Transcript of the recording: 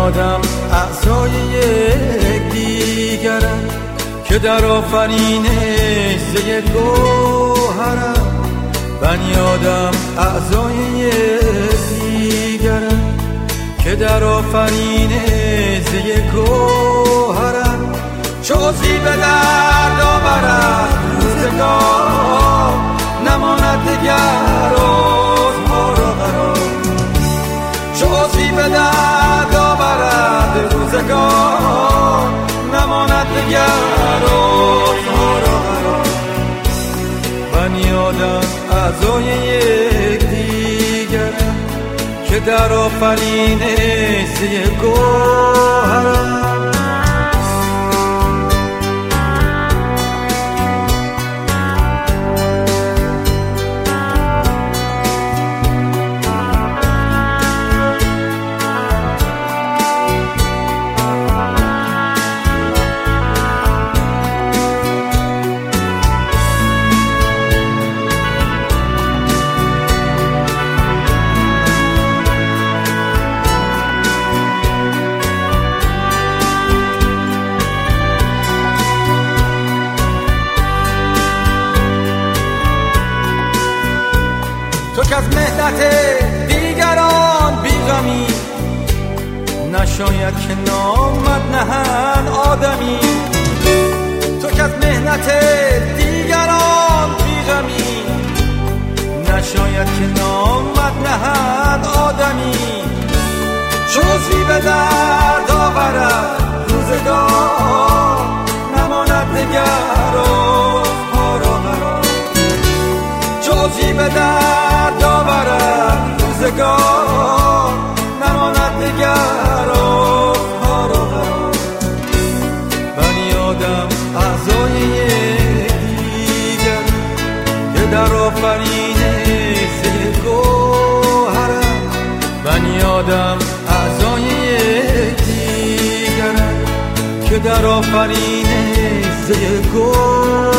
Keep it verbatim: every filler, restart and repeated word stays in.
آدم اعضای یک دیگرن که در آفرینش ز یک گوهرن. بنی آدم اعضای یک دیگرن که در آفرینش ز یک گوهرن. چوزی به درد آورد روزگار نماند دگر روزها را قرار. چوزی به درد آورد روزگار نماند دگر روزها را قرار. بنی آدم اعضای یک دیگرن که در آفرینش ز یک گوهرن. تو که از مهنت دیگران بیغمی، نشاید که نامت نهند آدمی. تو که از مهنت دیگران بیغمی، نشاید که نامت نهند آدمی. چوزی به درد آورد روزگار نماند دگر روزها را قرار. چوزی به درد آورد روزگار نماند دگر روزها را قرار. بنی آدم اعضای یک دیگر که در آفرینش ز یک گوهرن. بنی آدم اعضای یک دیگرن که در آفرینش ز یک گوهرن.